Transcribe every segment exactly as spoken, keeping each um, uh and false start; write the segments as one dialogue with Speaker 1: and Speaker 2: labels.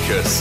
Speaker 1: Focus.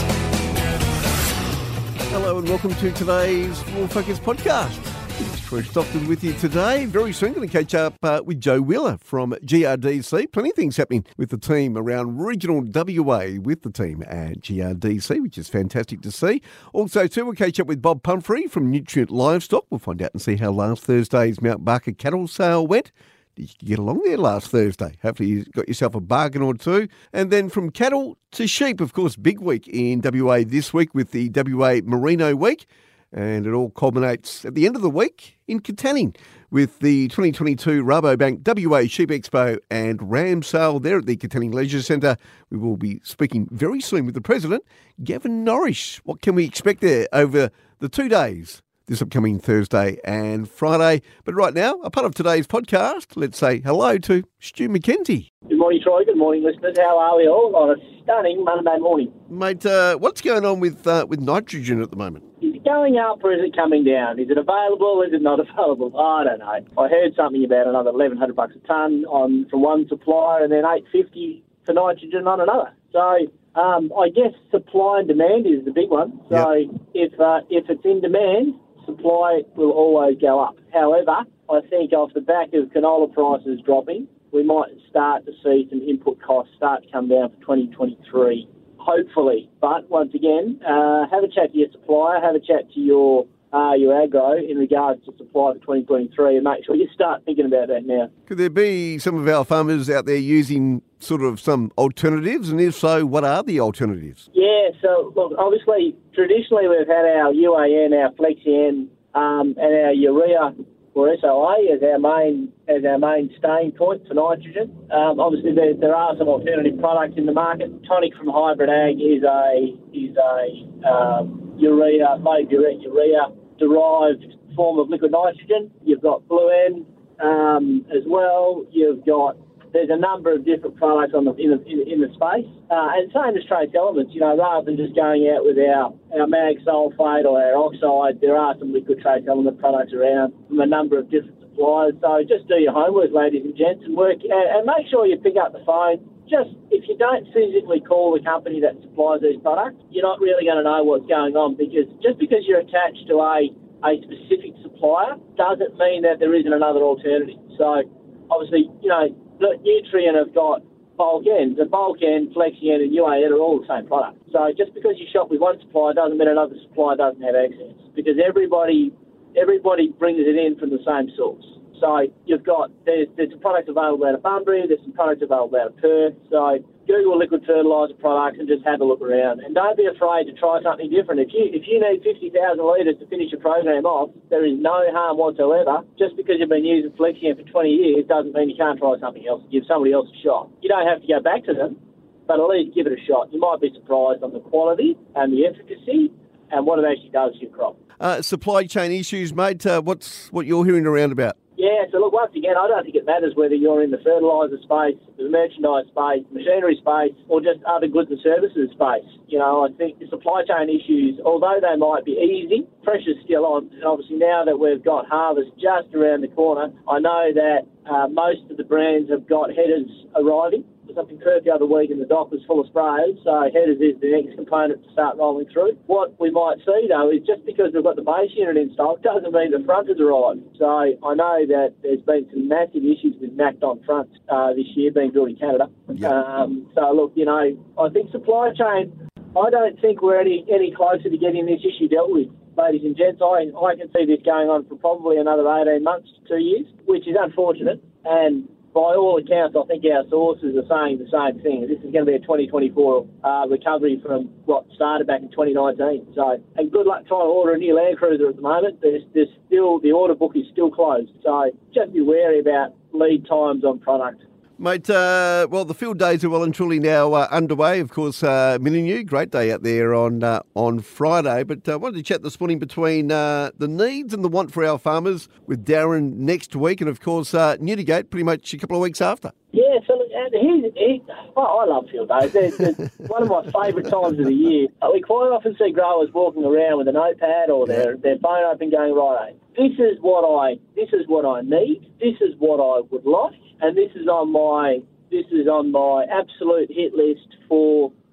Speaker 2: Hello and welcome to today's Rural Focus podcast. It's Troy Stockton with you today. Very soon going to catch up uh, with Joe Wheeler from G R D C. Plenty of things happening with the team around regional W A with the team at G R D C, which is fantastic to see. Also, too, we'll catch up with Bob Pumphrey from Nutrient Livestock. We'll find out and see how last Thursday's Mount Barker cattle sale went. Did you get along there last Thursday? Hopefully you got yourself a bargain or two. And then from cattle to sheep, of course, big week in W A this week with the W A Merino Week. And it all culminates at the end of the week in Katanning with the twenty twenty-two Rabobank W A Sheep Expo and Ram Sale there at the Katanning Leisure Centre. We will be speaking very soon with the President, Gavin Norrish. What can we expect there over the two days, this upcoming Thursday and Friday? But right now, a part of today's podcast, let's say hello to Stu McKenzie.
Speaker 3: Good morning, Troy. Good morning, listeners. How are we all on a stunning Monday morning?
Speaker 2: Mate, uh, what's going on with uh, with nitrogen at the moment?
Speaker 3: Is it going up or is it coming down? Is it available? Is it not available? I don't know. I heard something about another eleven hundred bucks a tonne on from one supplier and then eight fifty for nitrogen on another. So um, I guess supply and demand is the big one. So yep. if uh, if it's in demand, supply will always go up. However, I think off the back of canola prices dropping, we might start to see some input costs start to come down for twenty twenty-three, hopefully. But once again, uh, have a chat to your supplier, have a chat to your uh, your agro in regards to supply for twenty twenty-three and make sure you start thinking about that now.
Speaker 2: Could there be some of our farmers out there using sort of some alternatives? And if so, what are the alternatives?
Speaker 3: Yeah, so look, obviously, traditionally we've had our U A N, our Flexian, um, and our urea or S O A as our main as our main staying point for nitrogen. Um, obviously, there, there are some alternative products in the market. Tonic from Hybrid Ag is a is a um, urea, low urea, urea derived form of liquid nitrogen. You've got Blue N um, as well. You've got There's a number of different products on the in the, in, in the space, uh, and same as trace elements. You know, rather than just going out with our, our mag sulphate or our oxide, there are some liquid trace element products around from a number of different suppliers. So just do your homework, ladies and gents, and work and, and make sure you pick up the phone. Just if you don't physically call the company that supplies these products, you're not really going to know what's going on, because just because you're attached to a a specific supplier doesn't mean that there isn't another alternative. So obviously, you know, Nutrient have got bulk ends, and bulk end, Flexian and U A N are all the same product. So just because you shop with one supplier doesn't mean another supplier doesn't have access, because everybody everybody brings it in from the same source. So you've got, there's, there's some products available out of Bunbury, there's some products available out of Perth. So Google liquid fertiliser products and just have a look around. And don't be afraid to try something different. If you if you need fifty thousand litres to finish your program off, there is no harm whatsoever. Just because you've been using Flexian for twenty years doesn't mean you can't try something else, give somebody else a shot. You don't have to go back to them, but at least give it a shot. You might be surprised on the quality and the efficacy and what it actually does to your crop.
Speaker 2: Uh, supply chain issues, mate, uh, what's what you're hearing around about?
Speaker 3: Yeah, so look, once again, I don't think it matters whether you're in the fertiliser space, the merchandise space, machinery space, or just other goods and services space. You know, I think the supply chain issues, although they might be easing, pressure's still on. And obviously now that we've got harvest just around the corner, I know that uh, most of the brands have got headers arriving. Something Perth the other week and the dock was full of sprayers, so headers is the next component to start rolling through. What we might see, though, is just because we've got the base unit in stock doesn't mean the front has arrived. So I know that there's been some massive issues with Macdon fronts uh, this year being built in Canada. Yep. Um, so, look, you know, I think supply chain, I don't think we're any, any closer to getting this issue dealt with. Ladies and gents, I, I can see this going on for probably another eighteen months to two years, which is unfortunate. And by all accounts, I think our sources are saying the same thing. This is going to be a twenty twenty-four uh, recovery from what started back in twenty nineteen. So, and good luck trying to order a new Land Cruiser at the moment. There's, there's still, the order book is still closed. So just be wary about lead times on product.
Speaker 2: Mate, uh, well, the field days are well and truly now uh, underway. Of course, uh, Millennium, great day out there on uh, on Friday. But I uh, wanted to chat this morning between uh, the needs and the want for our farmers with Darren next week, and of course, uh, Newdigate pretty much a couple of weeks after.
Speaker 3: Yeah, so look, and here's, here's, well, I love field days. They're, they're one of my favourite times of the year. Uh, we quite often see growers walking around with a notepad or their, their phone open going, right, this is what I this is what I need, this is what I would like, and this is on my this is on my absolute hit list for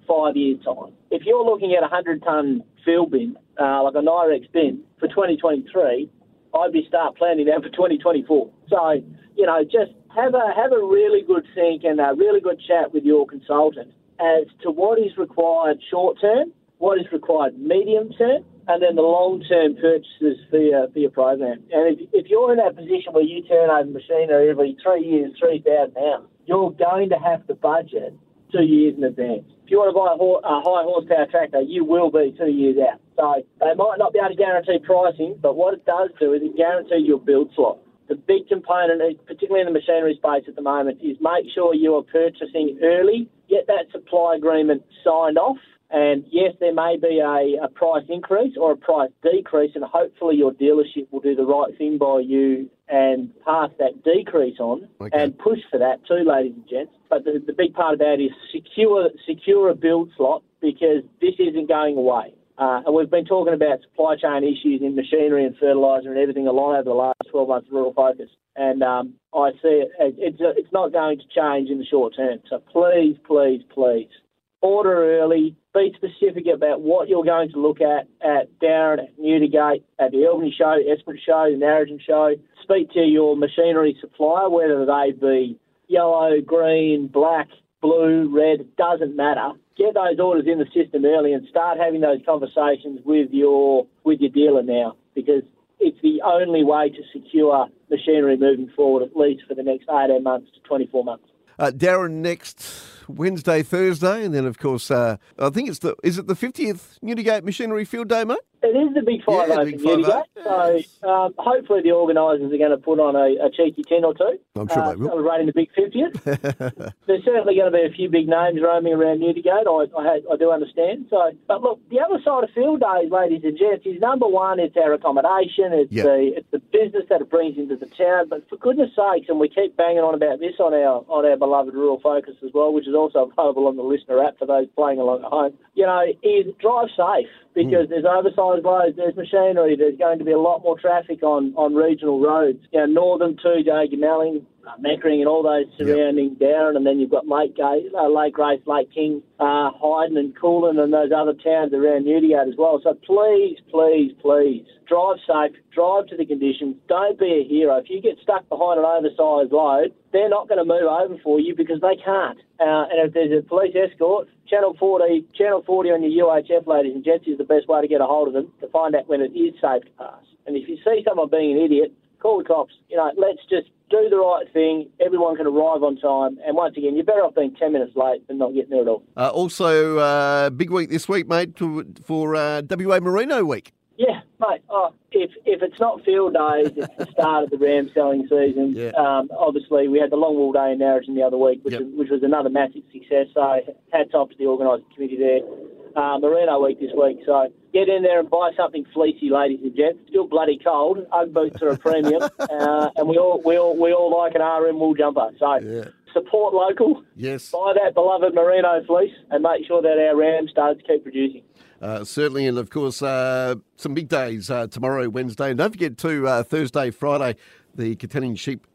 Speaker 3: five years' time. If you're looking at a one hundred tonne field bin, uh, like a Nyrex bin, for twenty twenty-three, I'd be start planning that for twenty twenty-four. So, you know, just have a have a really good think and a really good chat with your consultant as to what is required short term, what is required medium term, and then the long-term purchases for your, for your program. And if, if you're in that position where you turn over machinery every three years, three thousand pounds, you're going to have to budget two years in advance. If you want to buy a, ho- a high horsepower tractor, you will be two years out. So they might not be able to guarantee pricing, but what it does do is it guarantees your build slot. The big component, particularly in the machinery space at the moment, is make sure you are purchasing early, get that supply agreement signed off, and yes, there may be a, a price increase or a price decrease, and hopefully your dealership will do the right thing by you and pass that decrease on okay. and push for that too, ladies and gents. But the, the big part of that is secure, secure a build slot, because this isn't going away. Uh, and we've been talking about supply chain issues in machinery and fertiliser and everything along over the last twelve months of Rural Focus. And um, I see it, it's, it's not going to change in the short term. So please, please, please, order early, be specific about what you're going to look at at Darren, at Newdigate, at the Albany Show, Esperance Show, the Narrogin Show. Speak to your machinery supplier, whether they be yellow, green, black, blue, red, doesn't matter. Get those orders in the system early and start having those conversations with your with your dealer now, because it's the only way to secure machinery moving forward, at least for the next eighteen months to twenty-four months.
Speaker 2: Uh, Darren, next Wednesday, Thursday, and then, of course, uh, I think it's the, is it the fiftieth Newdigate Machinery Field Day, mate?
Speaker 3: It is the Big Five
Speaker 2: yeah,
Speaker 3: O
Speaker 2: big
Speaker 3: for Newdigate,
Speaker 2: yes.
Speaker 3: so um, hopefully the organisers are going to put on a, a cheeky ten or two.
Speaker 2: I'm sure
Speaker 3: uh,
Speaker 2: they will.
Speaker 3: Celebrating the big fiftieth. There's certainly going to be a few big names roaming around Newdigate, I, I, I do understand. So, but look, the other side of field days, ladies and gents, is number one, it's our accommodation, it's, yep. the, it's the business that it brings into the town. But for goodness sakes, and we keep banging on about this on our on our beloved Rural Focus as well, which is also available on the listener app for those playing along at home, you know, is drive safe, because mm. there's oversized roads, there's machinery, there's going to be a lot more traffic on, on regional roads. You know, Northern to Gamelling, uh, Meckering and all those surrounding yep. Darren, and then you've got Lake, Gate, uh, Lake Grace, Lake King, uh, Hyden and Coolin and those other towns around Newdigate as well. So please, please, please, drive safe, drive to the conditions, don't be a hero. If you get stuck behind an oversized load, they're not going to move over for you because they can't. Uh, and if there's a police escort, Channel forty, Channel forty on your U H F, ladies and gents, is the best way to get a hold of them to find out when it is safe to pass. And if you see someone being an idiot, call the cops. You know, let's just do the right thing. Everyone can arrive on time. And once again, you're better off being ten minutes late than not getting there at all.
Speaker 2: Uh, also, uh, big week this week, mate, to, for uh, W A Merino Week.
Speaker 3: Yeah, mate. Oh, if if it's not field days, it's the start of the ram selling season.
Speaker 2: Yeah.
Speaker 3: Um, obviously, we had the long wool day in Narrogin the other week, which,
Speaker 2: yep.
Speaker 3: was, which was another massive success. So hats off to the organising committee there. Uh, Merino Week this week. So get in there and buy something fleecy, ladies and gents. Still bloody cold. Ugg boots are a premium, uh, and we all we all we all like an R M wool jumper. So. Yeah. Support local,
Speaker 2: yes.
Speaker 3: Buy that beloved merino fleece, and make sure that our ram studs keep producing.
Speaker 2: Uh, certainly, and of course, uh, some big days uh, tomorrow, Wednesday. And don't forget to uh, Thursday, Friday, the Containing Sheep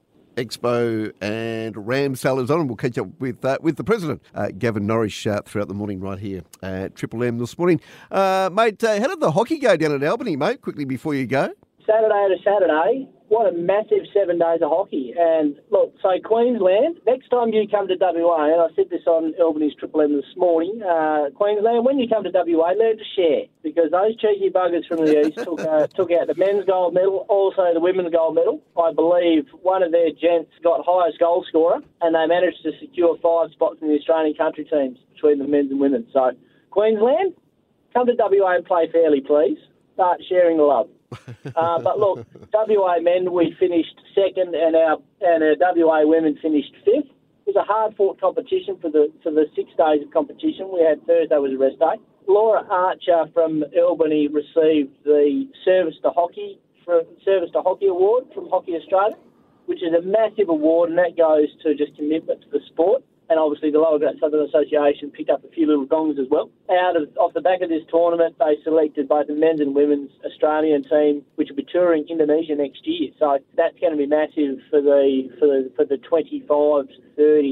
Speaker 2: Expo and Ram Sellers on. And we'll catch up with uh, with the President, uh, Gavin Norris, uh, throughout the morning right here at Triple M this morning. Uh, mate, uh, how did the hockey go down at Albany, mate, quickly before you go?
Speaker 3: Saturday to Saturday. What a massive seven days of hockey. And look, so Queensland, next time you come to W A, and I said this on Albany's Triple M this morning, uh, Queensland, when you come to W A, learn to share, because those cheeky buggers from the east took, uh, took out the men's gold medal, also the women's gold medal. I believe one of their gents got highest goal scorer, and they managed to secure five spots in the Australian country teams between the men's and women. So Queensland, come to W A and play fairly, please. Start sharing the love. uh, but look, W A men, we finished second, and our and our W A women finished fifth. It was a hard-fought competition for the for the six days of competition. We had Thursday was a rest day. Laura Archer from Albany received the Service to Hockey for Service to Hockey Award from Hockey Australia, which is a massive award, and that goes to just commitment to the sport. And obviously the Lower Great Southern Association picked up a few little gongs as well. Out of off the back of this tournament, they selected both the men's and women's Australian team, which will be touring Indonesia next year. So that's going to be massive for the for the, for the twenty-five to thirty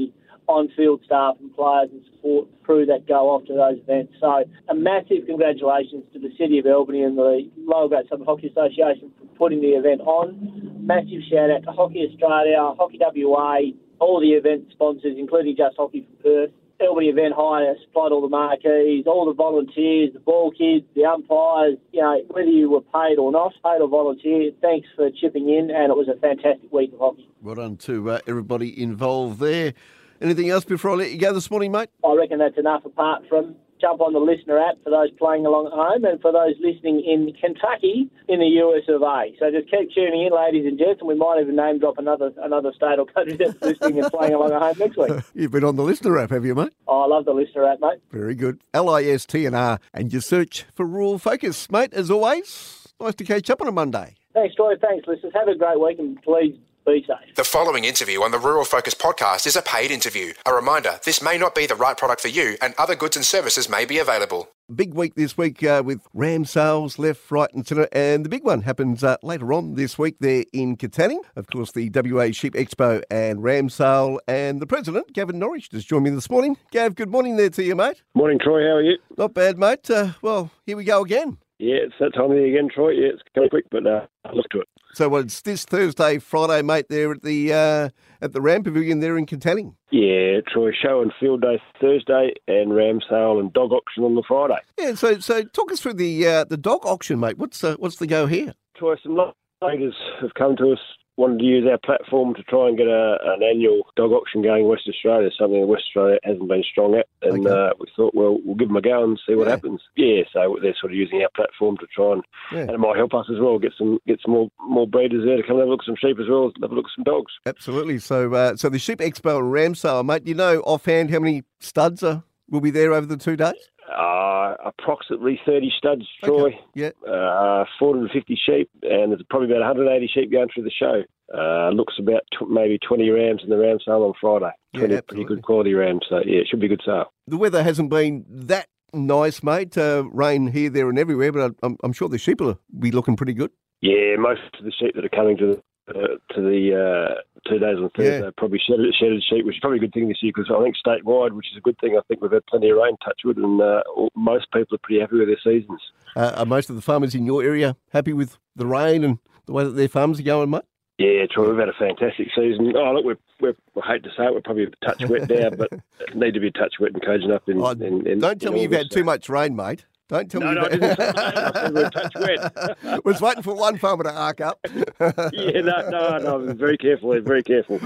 Speaker 3: on-field staff and players and support crew that go off to those events. So a massive congratulations to the City of Albany and the Lower Great Southern Hockey Association for putting the event on. Massive shout out to Hockey Australia, Hockey W A, all the event sponsors, including Just Hockey for Perth. Albany Event Hire supplied all the marquees, all the volunteers, the ball kids, the umpires, you know, whether you were paid or not, paid or volunteer, thanks for chipping in, and it was a fantastic week of hockey.
Speaker 2: Well done to uh, everybody involved there. Anything else before I let you go this morning, mate?
Speaker 3: I reckon that's enough, apart from jump on the listener app for those playing along at home and for those listening in Kentucky in the U S of A. So just keep tuning in, ladies and gents, and we might even name drop another another state or country that's listening and playing along at home next week.
Speaker 2: You've been on the listener app, have you, mate?
Speaker 3: Oh, I love the listener app, mate.
Speaker 2: Very good. L I S T N R, and you search for Rural Focus. Mate, as always, nice to catch up on a Monday.
Speaker 3: Thanks, Troy. Thanks, listeners. Have a great week, and please be safe.
Speaker 1: The following interview on the Rural Focus podcast is a paid interview. A reminder, this may not be the right product for you, and other goods and services may be available.
Speaker 2: Big week this week uh, with ram sales left, right and centre, and the big one happens uh, later on this week there in Katanning. Of course, the W A Sheep Expo and ram sale, and the President, Gavin Norwich, just joined me this morning. Gav, good morning there to you, mate.
Speaker 4: Morning, Troy. How are you?
Speaker 2: Not bad, mate. Uh, well, here we go again.
Speaker 4: Yeah, it's that time of the year again, Troy. Yeah, it's coming quick, but uh, I'll look to it.
Speaker 2: So well, it's this Thursday, Friday, mate, there at the uh, at the Ram Pavilion there in Katanning.
Speaker 4: Yeah, Troy, show and field day Thursday, and ram sale and dog auction on the Friday.
Speaker 2: Yeah, so so talk us through the uh, the dog auction, mate. What's uh, what's the go here?
Speaker 4: Troy, some ladies have come to us, wanted to use our platform to try and get a, an annual dog auction going in West Australia, something that West Australia hasn't been strong at. And
Speaker 2: Okay.
Speaker 4: uh, we thought, well, we'll give them a go and see what
Speaker 2: Yeah.
Speaker 4: happens. Yeah, so they're sort of using our platform to try and,
Speaker 2: Yeah.
Speaker 4: and it might help us as well, get some get some more, more breeders there to come and have a look at some sheep as well as have a look at some dogs.
Speaker 2: Absolutely. So uh, so the Sheep Expo and Ram Sale, mate, do you know offhand how many studs are, will be there over the two days?
Speaker 4: Uh, approximately thirty studs, Troy.
Speaker 2: Okay. Yeah.
Speaker 4: Uh, four hundred fifty sheep, and there's probably about one hundred eighty sheep going through the show. Uh, looks about tw- maybe twenty rams in the ram sale on Friday.
Speaker 2: Yeah,
Speaker 4: twenty pretty
Speaker 2: absolutely.
Speaker 4: good quality rams, so yeah, it should be a good sale.
Speaker 2: The weather hasn't been that nice, mate. Uh, rain here, there and everywhere, but I'm, I'm sure the sheep will be looking pretty good.
Speaker 4: Yeah, most of the sheep that are coming to the uh, to the uh, two days on Thursday
Speaker 2: Yeah.
Speaker 4: are probably shedded, shedded sheep, which is probably a good thing this year because I think statewide, which is a good thing, I think we've had plenty of rain, touch wood, and uh, all- most people are pretty happy with their seasons.
Speaker 2: Uh, are most of the farmers in your area happy with the rain and the way that their farms are going, mate?
Speaker 4: Yeah, Troy, we've had a fantastic season. Oh, look, we're, we're, I hate to say it, we're probably a touch wet now, but need to be a touch wet and caging up in,
Speaker 2: Oh,
Speaker 4: in, in
Speaker 2: Don't tell
Speaker 4: in
Speaker 2: me you've
Speaker 4: August.
Speaker 2: had too much rain, mate. Don't tell
Speaker 4: No,
Speaker 2: me
Speaker 4: no, I
Speaker 2: you've
Speaker 4: didn't say that. I said we're a touch wet.
Speaker 2: was waiting for one farmer to arc up.
Speaker 4: Yeah, no, no, no, I'm very careful, very careful.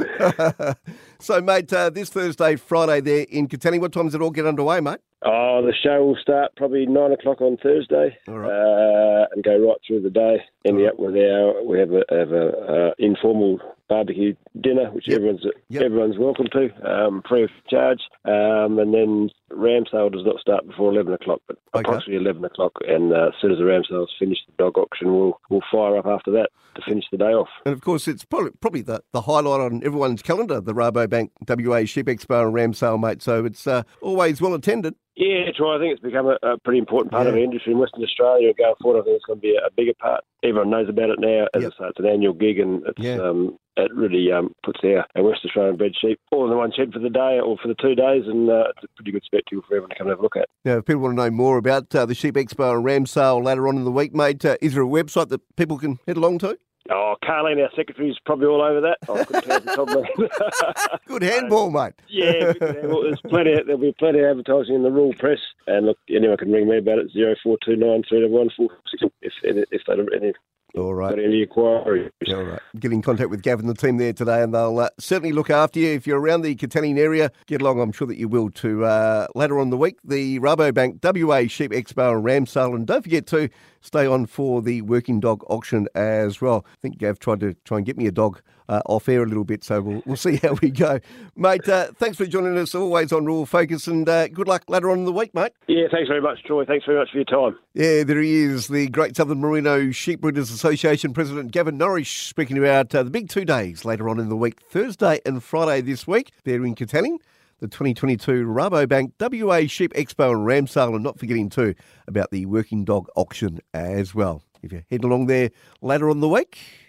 Speaker 2: So, mate, uh, this Thursday, Friday there in Katanning, what time does it all get underway, mate?
Speaker 4: Oh, the show will start probably nine o'clock on Thursday,
Speaker 2: All right.
Speaker 4: uh, and go right through the day. Ending up with our, we have a, have a uh, informal barbecue dinner, which
Speaker 2: Yep.
Speaker 4: everyone's
Speaker 2: Yep.
Speaker 4: everyone's welcome to, um, free of charge. Um, and then ram sale does not start before eleven o'clock, but
Speaker 2: Okay.
Speaker 4: approximately eleven o'clock. And uh, as soon as the ram sale's finished, the dog auction will will fire up after that to finish the day off.
Speaker 2: And, of course, it's probably, probably the, the highlight on everyone's calendar, the Rabobank W A Sheep Expo and Ram Sale, mate. So it's uh, always well attended.
Speaker 4: Yeah, Troy, I think it's become a, a pretty important part of
Speaker 2: Yeah.
Speaker 4: the industry in Western Australia. Going forward, I think it's going to be a, a bigger part. Everyone knows about it now. As
Speaker 2: Yep.
Speaker 4: I say, it's an annual gig, and it's,
Speaker 2: Yeah.
Speaker 4: um, it really um, puts our, our West Australian bred sheep all in the one shed for the day or for the two days, and uh, it's a pretty good spectacle for everyone to come and have a look at.
Speaker 2: Now, if people want to know more about uh, the Sheep Expo and Ram Sale later on in the week, mate, uh, is there a website that people can head along to?
Speaker 4: Oh, Carleen, our secretary, is probably all over that. I couldn't tell the top man.
Speaker 2: Good handball, mate.
Speaker 4: Yeah, well, there's plenty. There'll be plenty of advertising in the rural press, and look, anyone can ring me about it. Zero four two nine three one four six. If if they have any
Speaker 2: All right.
Speaker 4: got any inquiries.
Speaker 2: All right. Get in contact with Gavin and the team there today, and they'll uh, certainly look after you. If you're around the Katanning area, get along. I'm sure that you will to uh, later on in the week, the Rabobank W A Sheep Expo and Ram Sale. And don't forget to stay on for the working dog auction as well. I think Gav tried to try and get me a dog uh, off air a little bit, so we'll, we'll see how we go. Mate, uh, thanks for joining us always on Rural Focus, and uh, good luck later on in the week, mate.
Speaker 4: Yeah, thanks very much, Troy. Thanks very much for your time.
Speaker 2: Yeah, there he is, the Great Southern Merino Sheep Breeders Association President Gavin Norwich, speaking about uh, the big two days later on in the week, Thursday and Friday this week, there in Katanning, the twenty twenty-two Rabobank W A Sheep Expo and Ram Sale, and not forgetting too about the working dog auction as well. If you're heading along there later on in the week, good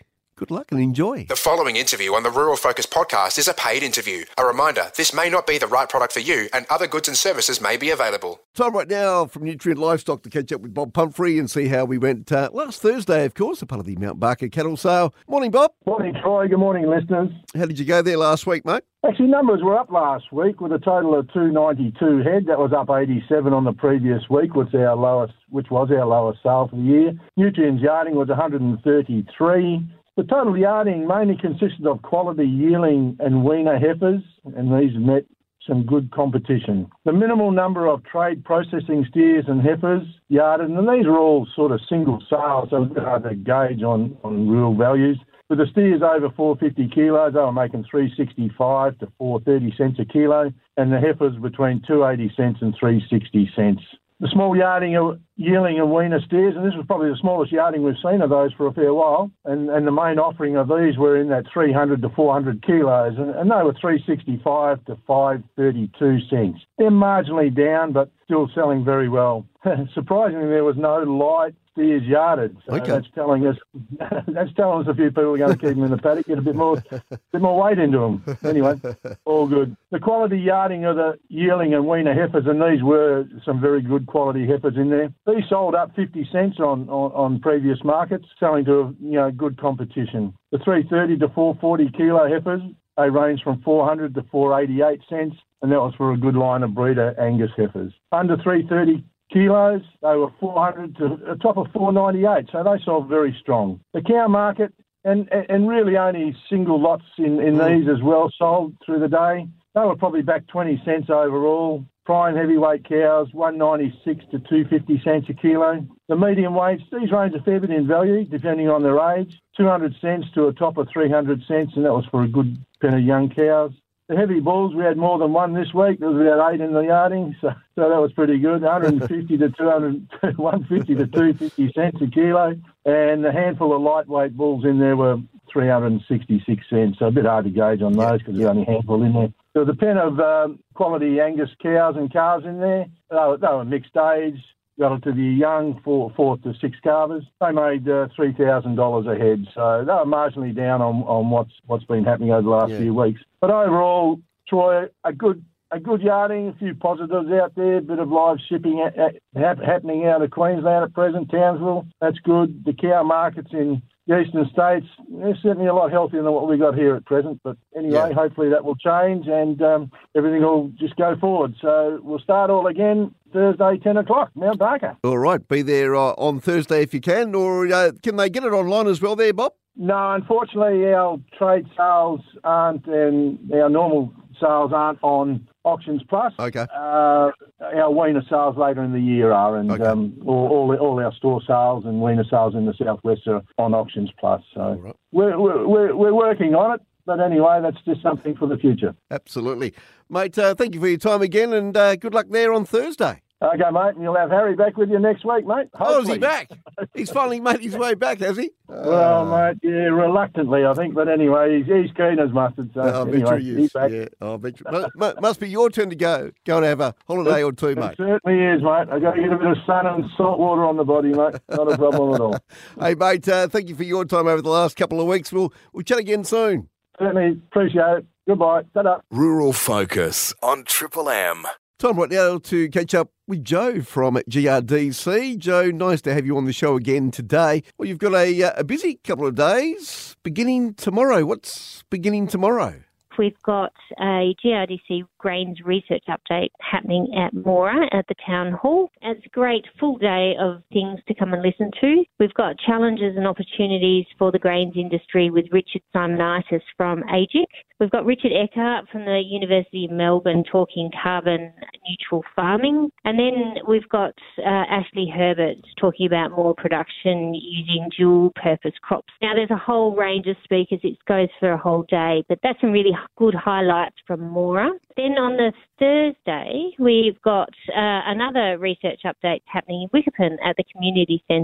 Speaker 2: good luck and enjoy.
Speaker 1: The following interview on the Rural Focus podcast is a paid interview. A reminder, this may not be the right product for you and other goods and services may be available.
Speaker 2: Time right now from Nutrient Livestock to catch up with Bob Pumphrey and see how we went uh, last Thursday, of course, a part of the Mount Barker cattle sale. Morning, Bob.
Speaker 5: Morning, Troy. Good morning, listeners.
Speaker 2: How did you go there last week, mate?
Speaker 5: Actually, numbers were up last week with a total of two ninety-two head. That was up eighty-seven on the previous week, which our lowest, which was our lowest sale for the year. Nutrients yarding was one hundred thirty-three. The total yarding mainly consisted of quality yearling and weaner heifers, and these met some good competition. The minimal number of trade processing steers and heifers yarded, and these are all sort of single sales, so it's hard to gauge on, on real values. With the steers over four hundred fifty kilos, they were making three sixty-five to four thirty cents a kilo, and the heifers between two eighty cents and three sixty cents. The small yarding of yearling and weaner steers, and this was probably the smallest yarding we've seen of those for a fair while, and, and the main offering of these were in that three hundred to four hundred kilos, and, and they were three sixty-five to five thirty-two cents. They're marginally down, but still selling very well. Surprisingly, there was no light steers yarded, so
Speaker 2: okay.
Speaker 5: that's telling us that's telling us a few people are going to keep them in the paddock, get a bit more, bit more weight into them. Anyway, all good. The quality yarding of the yearling and weaner heifers, and these were some very good quality heifers in there. These sold up fifty cents on, on, on previous markets, selling to you know good competition. The three thirty to four forty kilo heifers, they range from four hundred to four eighty-eight cents, and that was for a good line of breeder Angus heifers. Under three thirty kilos, they were four hundred to a top of four ninety-eight, so they sold very strong. The cow market, and and really only single lots in, in these as well sold through the day. They were probably back twenty cents overall. Prime heavyweight cows, one ninety-six to two fifty cents a kilo. The medium weights, these range a fair bit in value depending on their age, two hundred cents to a top of three hundred cents, and that was for a good pen of young cows. The heavy bulls, we had more than one this week. There was about eight in the yarding, so, so that was pretty good. one fifty to two hundred, one fifty to two fifty cents a kilo, and the handful of lightweight bulls in there were three hundred sixty-six cents. So a bit hard to gauge on those because there's only a handful in there. There was a pen of um, quality Angus cows and calves in there. They were, they were mixed age, relatively young, four, four to six calvers. They made uh, three thousand dollars a head, so they were marginally down on, on what's what's been happening over the last yeah. few weeks. But overall, Troy, a good a good yarding, a few positives out there, a bit of live shipping at, at, happening out of Queensland at present, Townsville. That's good. The cow markets in the eastern states, they're certainly a lot healthier than what we got here at present. But anyway, yeah. hopefully that will change and um, everything will just go forward. So we'll start all again Thursday, ten o'clock, Mount Barker.
Speaker 2: All right, be there uh, on Thursday if you can, or uh, can they get it online as well there, Bob?
Speaker 5: No, unfortunately our trade sales aren't, and our normal sales aren't on Auctions Plus.
Speaker 2: Okay.
Speaker 5: Uh, our weaner sales later in the year are, and okay. um, all, all all our store sales and weaner sales in the southwest are on Auctions Plus. So right. we're, we're we're working on it. But anyway, that's just something for the future.
Speaker 2: Absolutely. Mate, uh, thank you for your time again, and uh, good luck there on Thursday.
Speaker 5: Okay, mate, and you'll have Harry back with you next week, mate. Hopefully.
Speaker 2: Oh, is he back? He's finally made his way back, has he?
Speaker 5: Well, uh, mate, yeah, reluctantly, I think. But anyway, he's, he's keen as mustard. So
Speaker 2: oh,
Speaker 5: anyway,
Speaker 2: he
Speaker 5: he's back.
Speaker 2: Yeah, oh, bet you. must, must be your turn to go. Go and have a holiday or two, mate.
Speaker 5: It certainly is, mate. I've got to get a bit of sun and salt water on the body, mate. Not a problem at all.
Speaker 2: Hey, mate, uh, thank you for your time over the last couple of weeks. We'll, we'll chat again soon.
Speaker 5: Certainly appreciate it. Goodbye. Ta-da.
Speaker 6: Rural Focus on Triple M.
Speaker 2: Time right now to catch up with Joe from G R D C. Joe, nice to have you on the show again today. Well, you've got a, a busy couple of days beginning tomorrow. What's beginning tomorrow?
Speaker 7: We've got a G R D C grains research update happening at Moora at the Town Hall. It's a great full day of things to come and listen to. We've got challenges and opportunities for the grains industry with Richard Simonitis from A G I C. We've got Richard Eckhart from the University of Melbourne talking carbon neutral farming. And then we've got uh, Ashley Herbert talking about more production using dual purpose crops. Now there's a whole range of speakers. It goes for a whole day, but that's some really good highlights from Moora. Then on the Thursday, we've got uh, another research update happening in Wickerpen at the Community Centre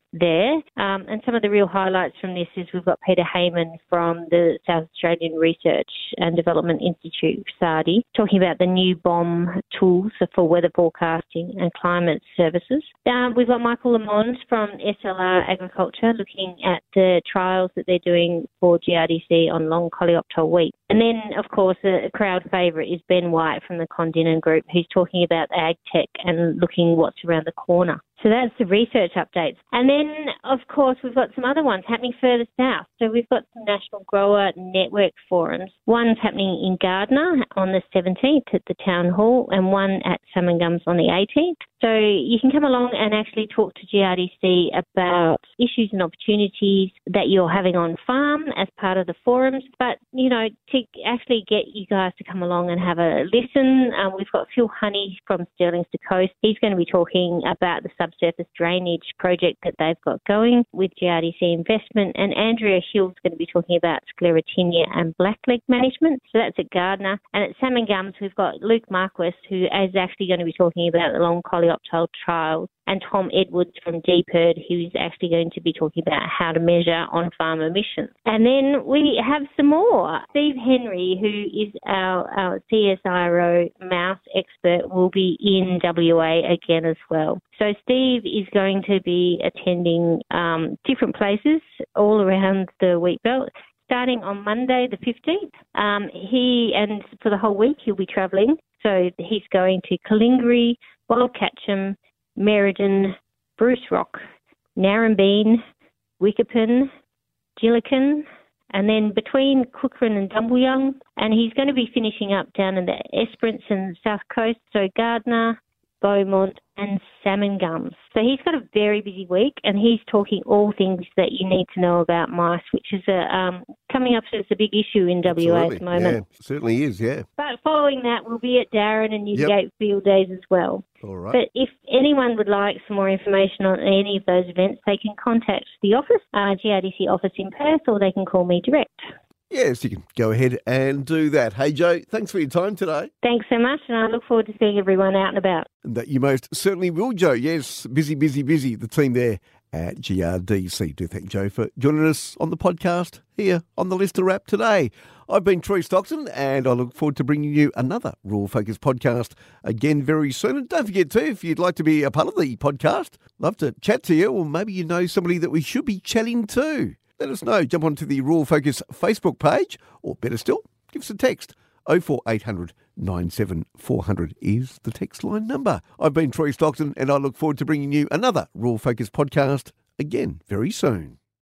Speaker 7: there. Um, and some of the real highlights from this is we've got Peter Heyman from the South Australian Research and Development Institute, SARDI, talking about the new BOM tools for weather forecasting and climate services. Um, we've got Michael Lamond from S L R Agriculture looking at the trials that they're doing for G R D C on long coleoptile wheat. And then, of course, a crowd favourite is Ben White from the Condinen Group, who's talking about ag tech and looking what's around the corner. So that's the research updates. And then, of course, we've got some other ones happening further south. So we've got some National Grower Network forums. One's happening in Gardner on the seventeenth at the Town Hall and one at Salmon Gums on the eighteenth. So you can come along and actually talk to G R D C about issues and opportunities that you're having on farm as part of the forums. But, you know, to actually get you guys to come along and have a listen, um, we've got Phil Honey from Stirlings to Coast. He's going to be talking about the subsurface drainage project that they've got going with G R D C Investment. And Andrea Hill's going to be talking about sclerotinia and blackleg management. So that's at Gardner. And at Salmon Gums, we've got Luke Marquis, who is actually going to be talking about the long coleoptile trials, and Tom Edwards from D P E R D, who's actually going to be talking about how to measure on-farm emissions. And then we have some more. Steve Henry, who is our, our C S I R O mouse expert, will be in W A again as well. So Steve is going to be attending um, different places all around the wheat belt. Starting on Monday the fifteenth, um, he and for the whole week he'll be travelling. So he's going to Kalingari, Wildcatcham, Meriden, Bruce Rock, Narrabeen, Wickerpin, Gillikin, and then between Cookham and Dumbleyung. And he's going to be finishing up down in the Esperance and South Coast, so Gardner, Beaumont and Salmon Gums. So he's got a very busy week and he's talking all things that you need to know about mice, which is a, um, coming up as a big issue in W A
Speaker 2: Absolutely.
Speaker 7: at the moment.
Speaker 2: Yeah, certainly is, yeah.
Speaker 7: But following that, we'll be at Darren and Newgate
Speaker 2: Yep.
Speaker 7: Field Days as well.
Speaker 2: All right.
Speaker 7: But if anyone would like some more information on any of those events, they can contact the office, uh, G R D C office in Perth, or they can call me direct.
Speaker 2: Yes, you can go ahead and do that. Hey, Joe, thanks for your time today.
Speaker 7: Thanks so much, and I look forward to seeing everyone out and about.
Speaker 2: And that you most certainly will, Joe. Yes, busy, busy, busy. The team there at G R D C. Do thank Joe for joining us on the podcast here on the Lister Wrap today. I've been Troy Stockton, and I look forward to bringing you another Rural Focus podcast again very soon. And don't forget too, if you'd like to be a part of the podcast, love to chat to you, or maybe you know somebody that we should be chatting to. Let us know. Jump onto the Rural Focus Facebook page, or better still, give us a text. oh four eight hundred nine seven four hundred is the text line number. I've been Troy Stockton, and I look forward to bringing you another Rural Focus podcast again very soon.